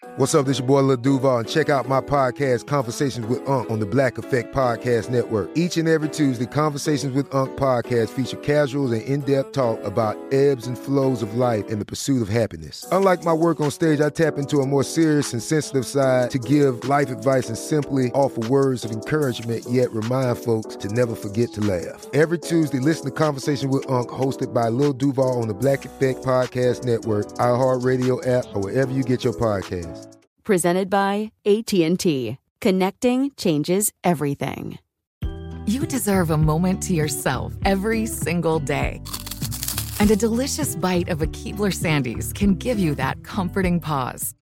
What's up, this your boy Lil Duval, and check out my podcast, Conversations with Unc, on the Black Effect Podcast Network. Each and every Tuesday, Conversations with Unc podcast feature casuals and in-depth talk about ebbs and flows of life and the pursuit of happiness. Unlike my work on stage, I tap into a more serious and sensitive side to give life advice and simply offer words of encouragement, yet remind folks to never forget to laugh. Every Tuesday, listen to Conversations with Unc, hosted by Lil Duval on the Black Effect Podcast Network, iHeartRadio app, or wherever you get your podcasts. Presented by AT&T. Connecting changes everything. You deserve a moment to yourself every single day. And a delicious bite of a Keebler Sandies can give you that comforting pause.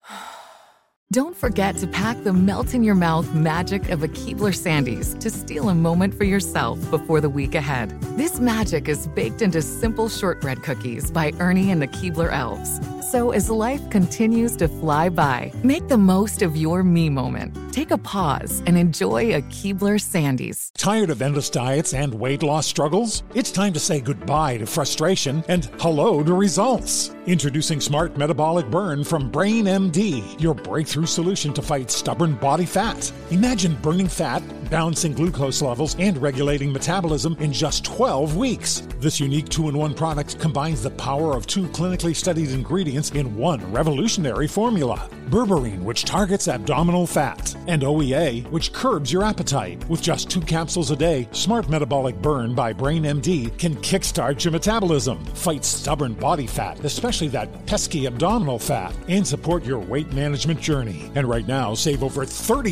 Don't forget to pack the melt-in-your-mouth magic of a Keebler Sandies to steal a moment for yourself before the week ahead. This magic is baked into simple shortbread cookies by Ernie and the Keebler Elves. So as life continues to fly by, make the most of your me moment. Take a pause and enjoy a Keebler Sandies. Tired of endless diets and weight loss struggles? It's time to say goodbye to frustration and hello to results. Introducing Smart Metabolic Burn from Brain MD, your breakthrough solution to fight stubborn body fat. Imagine burning fat, balancing glucose levels, and regulating metabolism in just 12 weeks. This unique 2-in-1 product combines the power of 2 clinically studied ingredients in one revolutionary formula. Berberine, which targets abdominal fat, and OEA, which curbs your appetite. With just 2 capsules a day, Smart Metabolic Burn by Brain MD can kickstart your metabolism, fight stubborn body fat, especially that pesky abdominal fat, and support your weight management journey. And right now, save over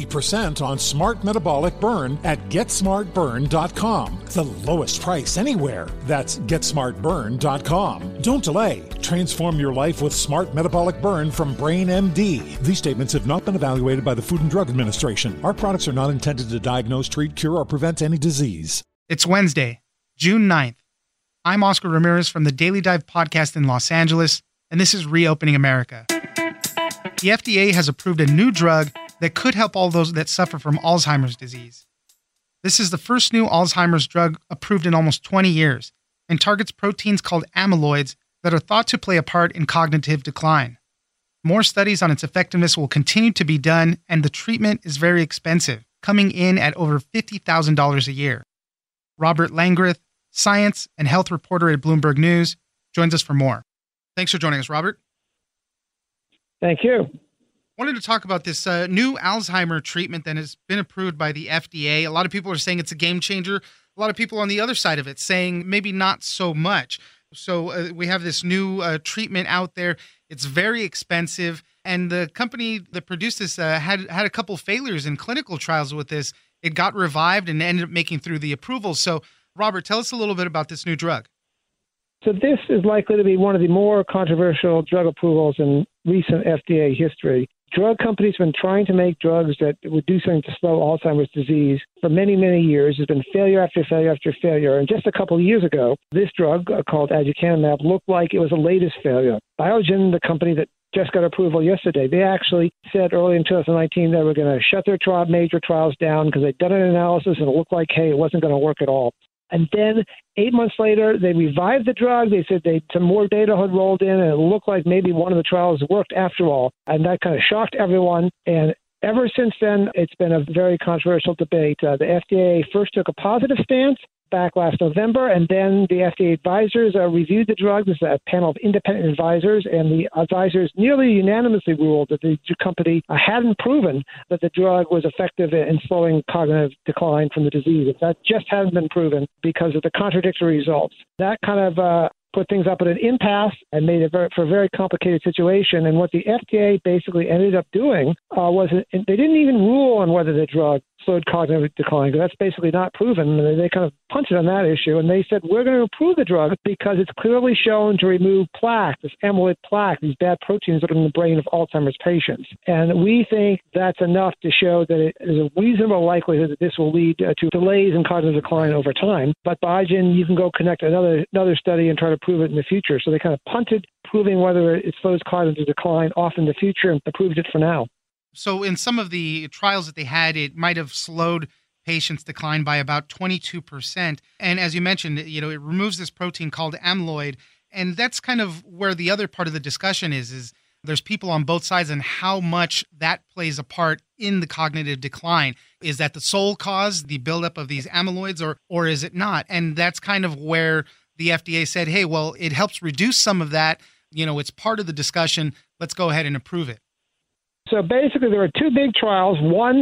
30% on Smart Metabolic Burn at GetSmartBurn.com. The lowest price anywhere. That's GetSmartBurn.com. Don't delay. Transform your life with Smart Metabolic Burn from Brain MD. These statements have not been evaluated by the Food and Drug Administration. Our products are not intended to diagnose, treat, cure, or prevent any disease. It's Wednesday, June 9th. I'm Oscar Ramirez from the Daily Dive podcast in Los Angeles, and this is Reopening America. The FDA has approved a new drug that could help all those that suffer from Alzheimer's disease. This is the first new Alzheimer's drug approved in almost 20 years and targets proteins called amyloids that are thought to play a part in cognitive decline. More studies on its effectiveness will continue to be done, and the treatment is very expensive, coming in at over $50,000 a year. Robert Langreth, science and health reporter at Bloomberg News, joins us for more. Thanks for joining us, Robert. Thank you. Wanted to talk about this new Alzheimer treatment that has been approved by the FDA. A lot of people are saying it's a game changer. A lot of people on the other side of it saying maybe not so much. So we have this new treatment out there. It's very expensive. And the company that produced this had a couple failures in clinical trials with this. It got revived and ended up making through the approval. So, Robert, tell us a little bit about this new drug. So this is likely to be one of the more controversial drug approvals in recent FDA history. Drug companies have been trying to make drugs that would do something to slow Alzheimer's disease for many, many years. There's been failure after failure after failure. And just a couple of years ago, this drug called aducanumab looked like it was the latest failure. Biogen, the company that just got approval yesterday, they actually said early in 2019 they were going to shut their major trials down because they'd done an analysis and it looked like, hey, it wasn't going to work at all. And then 8 months later, they revived the drug. They said some more data had rolled in, and it looked like maybe one of the trials worked after all. And that kind of shocked everyone. And ever since then, it's been a very controversial debate. The FDA first took a positive stance back last November, and then the FDA advisors reviewed the drug. This is a panel of independent advisors, and the advisors nearly unanimously ruled that the company hadn't proven that the drug was effective in slowing cognitive decline from the disease. That just hasn't been proven because of the contradictory results. That kind of put things up at an impasse and made it for a very complicated situation. And what the FDA basically ended up doing was they didn't even rule on whether the drug slowed cognitive decline, because that's basically not proven. And they kind of punted on that issue, and they said, we're going to approve the drug because it's clearly shown to remove plaque, this amyloid plaque, these bad proteins that are in the brain of Alzheimer's patients. And we think that's enough to show that it is a reasonable likelihood that this will lead to delays in cognitive decline over time. But Biogen, you can go connect another study and try to prove it in the future. So they kind of punted proving whether it slows cognitive decline off in the future and approved it for now. So in some of the trials that they had, it might have slowed patients' decline by about 22%. And as you mentioned, it removes this protein called amyloid. And that's kind of where the other part of the discussion is there's people on both sides and how much that plays a part in the cognitive decline. Is that the sole cause, the buildup of these amyloids, or is it not? And that's kind of where the FDA said, hey, well, it helps reduce some of that. It's part of the discussion. Let's go ahead and approve it. So basically, there were two big trials. One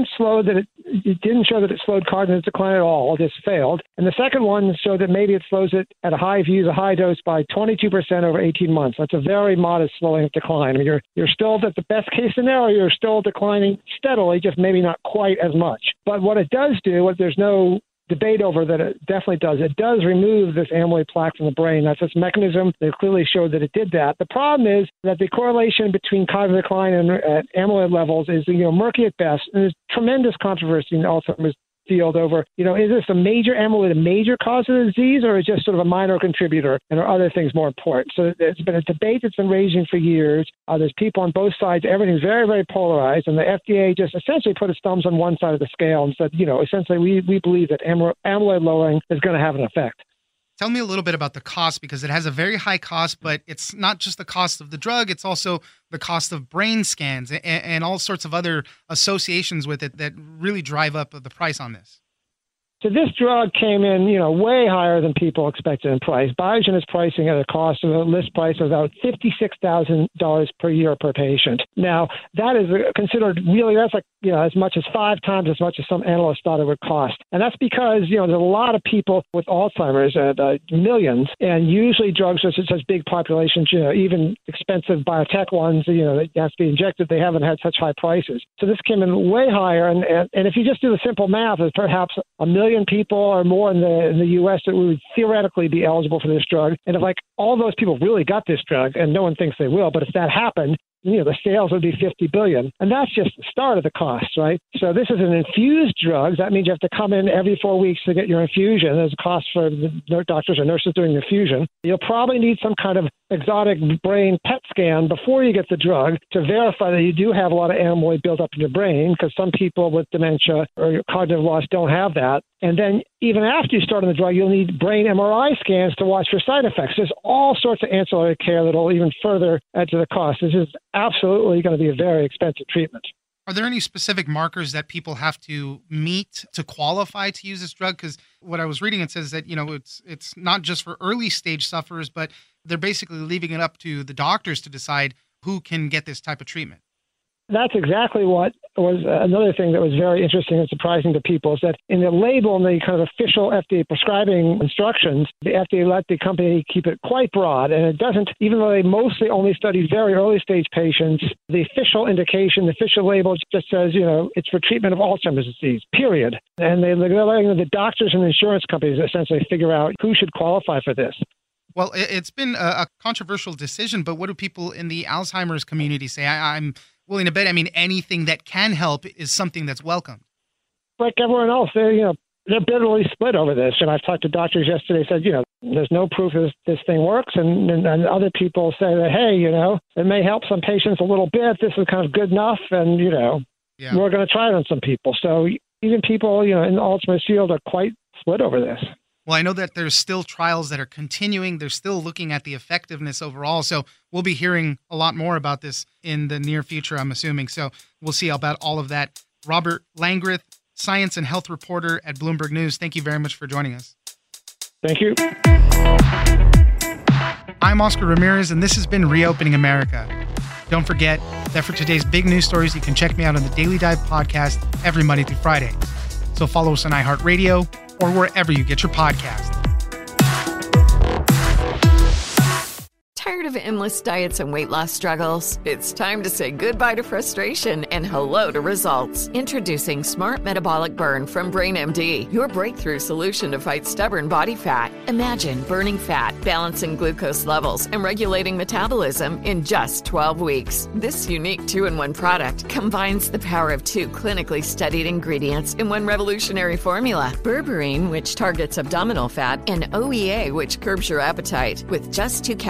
it didn't show that it slowed cognitive decline at all, it just failed. And the second one showed that maybe it slows it at if you use a high dose by 22% over 18 months. That's a very modest slowing of decline. I mean, you're still, at the best case scenario, you're still declining steadily, just maybe not quite as much. But what it does do, what there's no debate over that it definitely does. It does remove this amyloid plaque from the brain. That's its mechanism. They clearly showed that it did that. The problem is that the correlation between cognitive decline and amyloid levels is murky at best. And there's tremendous controversy in Alzheimer's field over, is this a major amyloid, a major cause of the disease, or is it just sort of a minor contributor, and are other things more important? So it's been a debate that's been raging for years. There's people on both sides. Everything's very, very polarized, and the FDA just essentially put its thumbs on one side of the scale and said, essentially we believe that amyloid lowering is going to have an effect. Tell me a little bit about the cost, because it has a very high cost, but it's not just the cost of the drug, it's also the cost of brain scans and all sorts of other associations with it that really drive up the price on this. So this drug came in, way higher than people expected in price. Biogen is pricing at a cost of a list price of about $56,000 per year per patient. Now, that is considered really, that's like, as much as 5 times as much as some analysts thought it would cost. And that's because, there's a lot of people with Alzheimer's, millions, and usually drugs are such big populations, even expensive biotech ones, that have to be injected, they haven't had such high prices. So this came in way higher. And if you just do the simple math, it's perhaps 1 million people or more in the U.S. that would theoretically be eligible for this drug. And if all those people really got this drug, and no one thinks they will, but if that happened, the sales would be $50 billion. And that's just the start of the cost, right? So this is an infused drug. That means you have to come in every 4 weeks to get your infusion. There's a cost for the doctors or nurses doing the infusion. You'll probably need some kind of exotic brain PET scan before you get the drug to verify that you do have a lot of amyloid built up in your brain, because some people with dementia or cognitive loss don't have that. And then even after you start on the drug, you'll need brain MRI scans to watch for side effects. There's all sorts of ancillary care that will even further add to the cost. This is absolutely going to be a very expensive treatment. Are there any specific markers that people have to meet to qualify to use this drug? Because what I was reading, it says that, it's not just for early stage sufferers, but they're basically leaving it up to the doctors to decide who can get this type of treatment. That's exactly what was another thing that was very interesting and surprising to people, is that in the label and the kind of official FDA prescribing instructions, the FDA let the company keep it quite broad. And it doesn't, even though they mostly only studied very early stage patients, the official indication, the official label just says, it's for treatment of Alzheimer's disease, period. And they're letting the doctors and insurance companies essentially figure out who should qualify for this. Well, it's been a controversial decision, but what do people in the Alzheimer's community say? I'm willing to bet, anything that can help is something that's welcomed. Like everyone else, they're bitterly split over this. And I've talked to doctors yesterday, said, there's no proof this thing works. And other people say that, hey, it may help some patients a little bit. This is kind of good enough. And, we're going to try it on some people. So even people, in the Alzheimer's field are quite split over this. Well, I know that there's still trials that are continuing. They're still looking at the effectiveness overall. So we'll be hearing a lot more about this in the near future, I'm assuming. So we'll see about all of that. Robert Langreth, science and health reporter at Bloomberg News, thank you very much for joining us. Thank you. I'm Oscar Ramirez, and this has been Reopening America. Don't forget that for today's big news stories, you can check me out on the Daily Dive podcast every Monday through Friday. So follow us on iHeartRadio or wherever you get your podcast. Tired of endless diets and weight loss struggles? It's time to say goodbye to frustration and hello to results. Introducing Smart Metabolic Burn from BrainMD, your breakthrough solution to fight stubborn body fat. Imagine burning fat, balancing glucose levels, and regulating metabolism in just 12 weeks. This unique 2-in-1 product combines the power of 2 clinically studied ingredients in one revolutionary formula. Berberine, which targets abdominal fat, and OEA, which curbs your appetite. With just 2 capsules a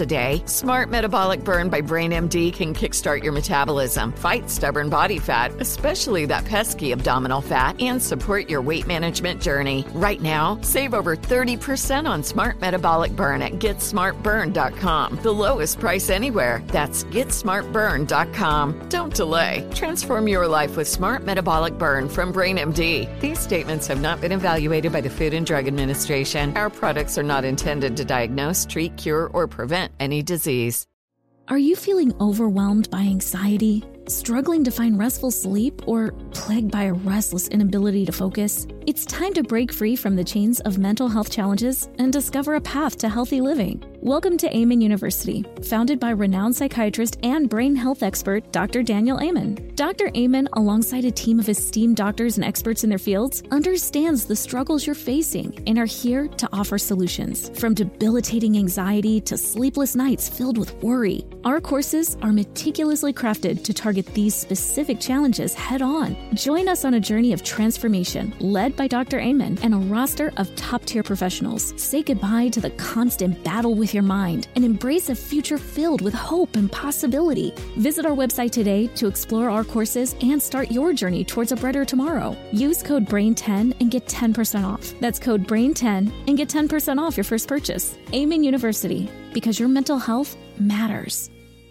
day, Smart Metabolic Burn by Brain MD can kickstart your metabolism, fight stubborn body fat, especially that pesky abdominal fat, and support your weight management journey. Right now, save over 30% on Smart Metabolic Burn at GetSmartBurn.com. The lowest price anywhere. That's GetSmartBurn.com. Don't delay. Transform your life with Smart Metabolic Burn from Brain MD. These statements have not been evaluated by the Food and Drug Administration. Our products are not intended to diagnose, treat, cure, or prevent any disease. Are you feeling overwhelmed by anxiety, struggling to find restful sleep, or plagued by a restless inability to focus? It's time to break free from the chains of mental health challenges and discover a path to healthy living. Welcome to Amen University, founded by renowned psychiatrist and brain health expert Dr. Daniel Amen. Dr. Amen, alongside a team of esteemed doctors and experts in their fields, understands the struggles you're facing and are here to offer solutions. From debilitating anxiety to sleepless nights filled with worry, our courses are meticulously crafted to target these specific challenges head-on. Join us on a journey of transformation led by Dr. Amen and a roster of top-tier professionals. Say goodbye to the constant battle with your mind and embrace a future filled with hope and possibility. Visit our website today to explore our courses and start your journey towards a brighter tomorrow. Use code BRAIN10 and get 10% off. That's code BRAIN10 and get 10% off your first purchase. Amen University, because your mental health matters.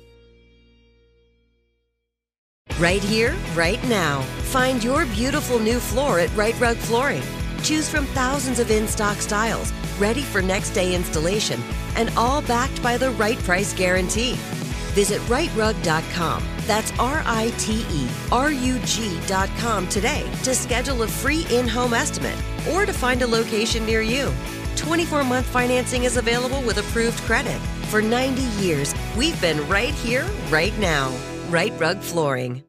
Right here, right now. Find your beautiful new floor at Right Rug Flooring. Choose from thousands of in-stock styles, ready for next day installation, and all backed by the right price guarantee. Visit rightrug.com. That's RITERUG.com today to schedule a free in-home estimate or to find a location near you. 24-month financing is available with approved credit. For 90 years, we've been right here, right now. Right Rug Flooring.